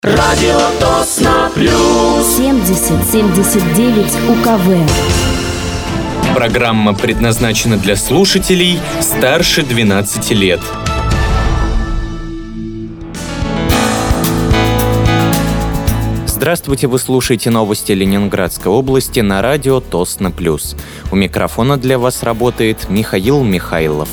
Радио Тосно Плюс 70-79 УКВ. Программа предназначена для слушателей старше 12 лет. Здравствуйте, вы слушаете новости Ленинградской области на радио Тосно Плюс. У микрофона для вас работает Михаил Михайлов.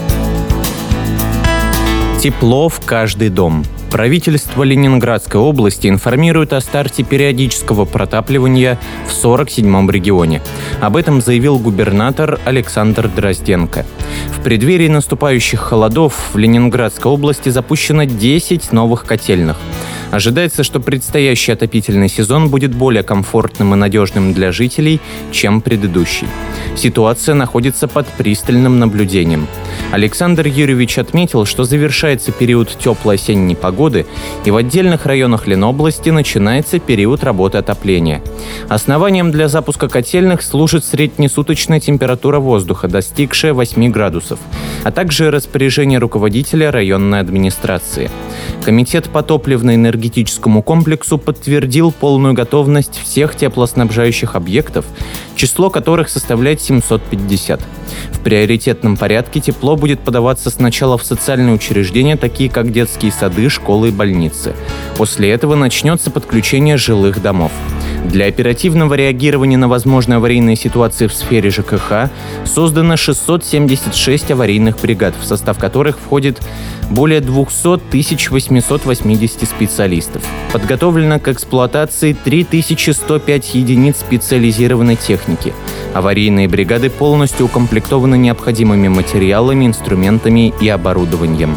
Тепло в каждый дом. Правительство Ленинградской области информирует о старте периодического протапливания в 47-м регионе. Об этом заявил губернатор Александр Дрозденко. В преддверии наступающих холодов в Ленинградской области запущено 10 новых котельных. Ожидается, что предстоящий отопительный сезон будет более комфортным и надежным для жителей, чем предыдущий. Ситуация находится под пристальным наблюдением. Александр Юрьевич отметил, что завершается период теплой осенней погоды, и в отдельных районах Ленобласти начинается период работы отопления. Основанием для запуска котельных служит среднесуточная температура воздуха, достигшая 8 градусов, а также распоряжение руководителя районной администрации. Комитет по топливно-энергетическому комплексу подтвердил полную готовность всех теплоснабжающих объектов, число которых составляет 750. В приоритетном порядке тепло будет подаваться сначала в социальные учреждения, такие как детские сады, школы и больницы. После этого начнется подключение жилых домов. Для оперативного реагирования на возможные аварийные ситуации в сфере ЖКХ создано 676 аварийных бригад, в состав которых входит более 200 880 специалистов. Подготовлено к эксплуатации 3105 единиц специализированной техники. Аварийные бригады полностью укомплектованы необходимыми материалами, инструментами и оборудованием.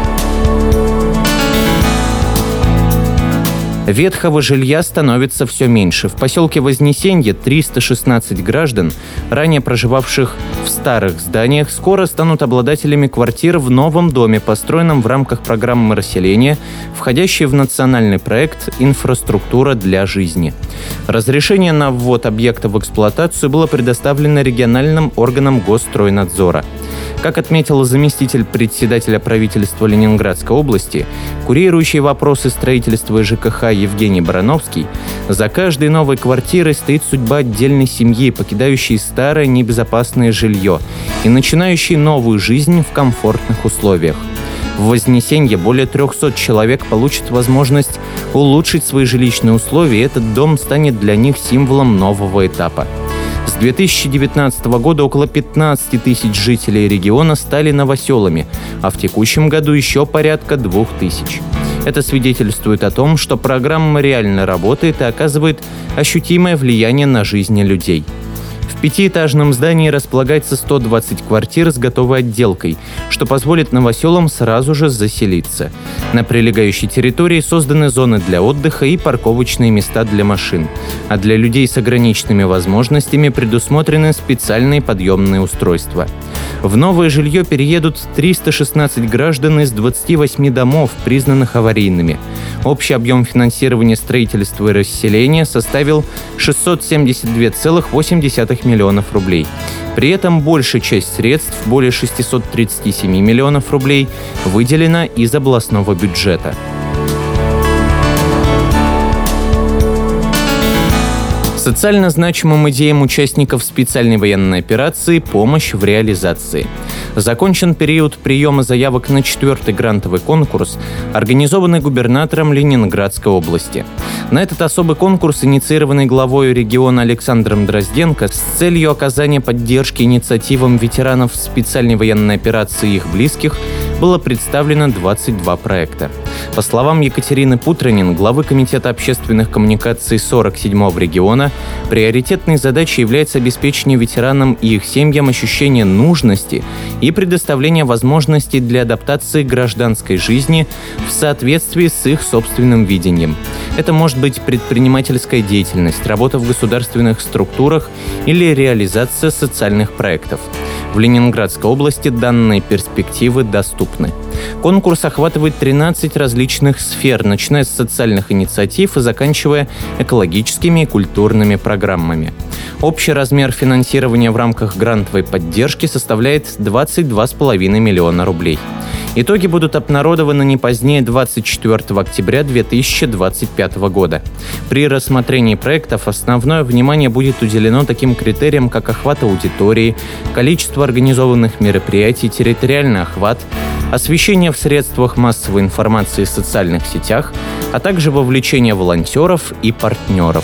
Ветхого жилья становится все меньше. В поселке Вознесенье 316 граждан, ранее проживавших в старых зданиях, скоро станут обладателями квартир в новом доме, построенном в рамках программы расселения, входящей в национальный проект «Инфраструктура для жизни». Разрешение на ввод объекта в эксплуатацию было предоставлено региональным органам Госстройнадзора. Как отметил заместитель председателя правительства Ленинградской области, курирующий вопросы строительства и ЖКХ Евгений Барановский, за каждой новой квартирой стоит судьба отдельной семьи, покидающей старое небезопасное жилье и начинающей новую жизнь в комфортных условиях. В Вознесенье более 300 человек получат возможность улучшить свои жилищные условия, и этот дом станет для них символом нового этапа. С 2019 года около 15 тысяч жителей региона стали новоселами, а в текущем году еще порядка 2000. Это свидетельствует о том, что программа реально работает и оказывает ощутимое влияние на жизнь людей. В пятиэтажном здании располагается 120 квартир с готовой отделкой, что позволит новоселам сразу же заселиться. На прилегающей территории созданы зоны для отдыха и парковочные места для машин, а для людей с ограниченными возможностями предусмотрены специальные подъемные устройства. В новое жилье переедут 316 граждан из 28 домов, признанных аварийными. Общий объем финансирования строительства и расселения составил 672,8 миллионов рублей. При этом большая часть средств, более 637 миллионов рублей, выделена из областного бюджета. Социально значимым идеям участников специальной военной операции помощь в реализации. Закончен период приема заявок на 4-й грантовый конкурс, организованный губернатором Ленинградской области. На этот особый конкурс, инициированный главой региона Александром Дрозденко, с целью оказания поддержки инициативам ветеранов специальной военной операции и их близких, было представлено 22 проекта. По словам Екатерины Путранин, главы Комитета общественных коммуникаций 47-го региона, приоритетной задачей является обеспечение ветеранам и их семьям ощущения нужности и предоставление возможностей для адаптации к гражданской жизни в соответствии с их собственным видением. Это может быть предпринимательская деятельность, работа в государственных структурах или реализация социальных проектов. В Ленинградской области данные перспективы доступны. Конкурс охватывает 13 различных сфер, начиная с социальных инициатив и заканчивая экологическими и культурными программами. Общий размер финансирования в рамках грантовой поддержки составляет 22,5 миллиона рублей. Итоги будут обнародованы не позднее 24 октября 2025 года. При рассмотрении проектов основное внимание будет уделено таким критериям, как охват аудитории, количество организованных мероприятий, территориальный охват, освещение в средствах массовой информации и социальных сетях, а также вовлечение волонтеров и партнеров.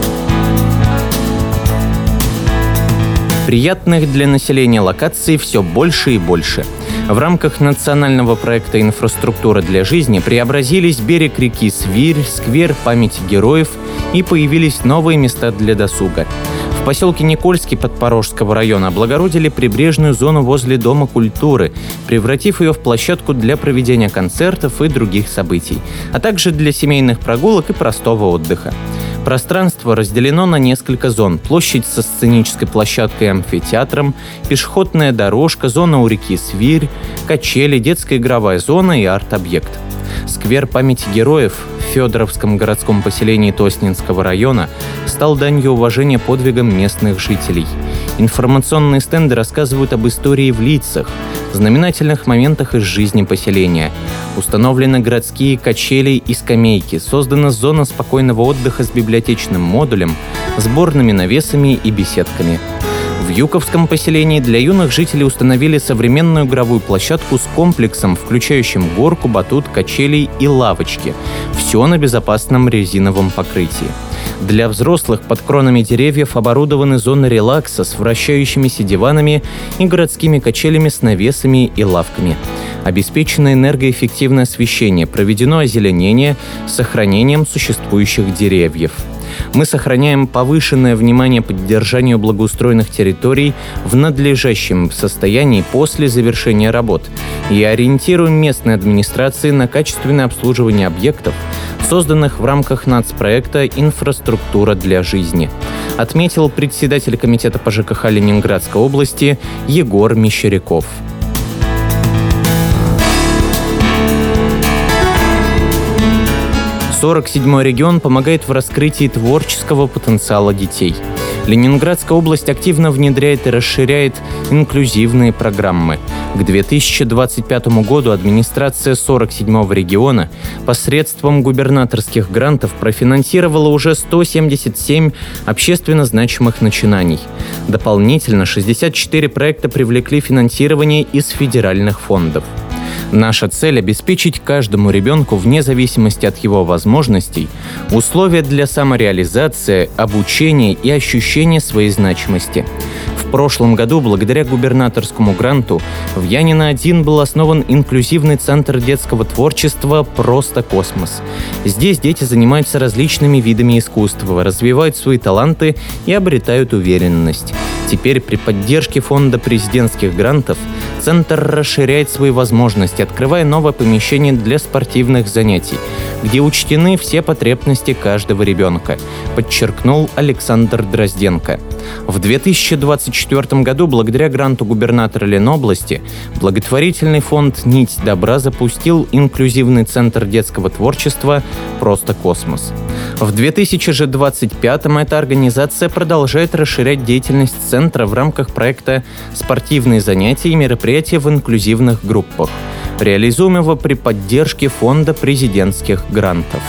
Приятных для населения локаций все больше и больше. В рамках национального проекта «Инфраструктура для жизни» преобразились берег реки Свирь, сквер памяти героев и появились новые места для досуга. В поселке Никольский Подпорожского района облагородили прибрежную зону возле Дома культуры, превратив ее в площадку для проведения концертов и других событий, а также для семейных прогулок и простого отдыха. Пространство разделено на несколько зон: площадь со сценической площадкой и амфитеатром, пешеходная дорожка, зона у реки Свирь, качели, детская игровая зона и арт-объект. Сквер памяти героев в Федоровском городском поселении Тоснинского района стал данью уважения подвигам местных жителей. Информационные стенды рассказывают об истории в лицах, знаменательных моментах из жизни поселения. Установлены городские качели и скамейки, создана зона спокойного отдыха с библиотечным модулем, сборными навесами и беседками. В Юковском поселении для юных жителей установили современную игровую площадку с комплексом, включающим горку, батут, качелей и лавочки. Все на безопасном резиновом покрытии. Для взрослых под кронами деревьев оборудованы зоны релакса с вращающимися диванами и городскими качелями с навесами и лавками. Обеспечено энергоэффективное освещение, проведено озеленение с сохранением существующих деревьев. Мы сохраняем повышенное внимание поддержанию благоустроенных территорий в надлежащем состоянии после завершения работ и ориентируем местные администрации на качественное обслуживание объектов, созданных в рамках нацпроекта «Инфраструктура для жизни», отметил председатель комитета по ЖКХ Ленинградской области Егор Мещеряков. 47-й регион помогает в раскрытии творческого потенциала детей. Ленинградская область активно внедряет и расширяет инклюзивные программы. К 2025 году администрация 47-го региона посредством губернаторских грантов профинансировала уже 177 общественно значимых начинаний. Дополнительно 64 проекта привлекли финансирование из федеральных фондов. Наша цель – обеспечить каждому ребенку, вне зависимости от его возможностей, условия для самореализации, обучения и ощущения своей значимости. В прошлом году, благодаря губернаторскому гранту, в Янино-1 был основан инклюзивный центр детского творчества «Просто космос». Здесь дети занимаются различными видами искусства, развивают свои таланты и обретают уверенность. Теперь при поддержке фонда президентских грантов центр расширяет свои возможности, открывая новое помещение для спортивных занятий, где учтены все потребности каждого ребенка, подчеркнул Александр Дрозденко. В 2024 году, благодаря гранту губернатора Ленобласти, благотворительный фонд «Нить добра» запустил инклюзивный центр детского творчества «Просто космос». В 2025-м эта организация продолжает расширять деятельность центра в рамках проекта «Спортивные занятия и мероприятия в инклюзивных группах», реализуемого при поддержке фонда президентских грантов.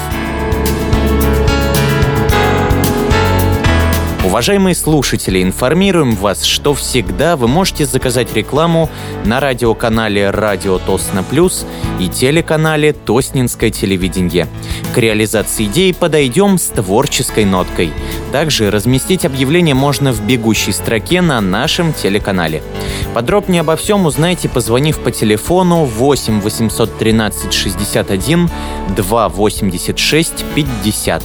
Уважаемые слушатели, информируем вас, что всегда вы можете заказать рекламу на радиоканале «Радио Тосно Плюс» и телеканале «Тоснинское телевидение». К реализации идеи подойдем с творческой ноткой. Также разместить объявление можно в бегущей строке на нашем телеканале. Подробнее обо всем узнайте, позвонив по телефону 8 813 61 286 50.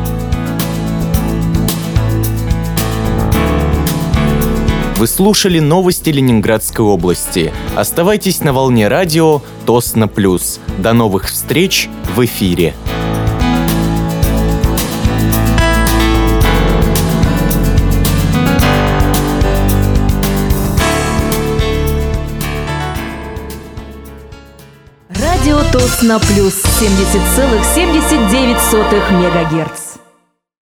Вы слушали новости Ленинградской области. Оставайтесь на волне радио Тосно Плюс. До новых встреч в эфире. Радио Тосно Плюс 70,79 МГц.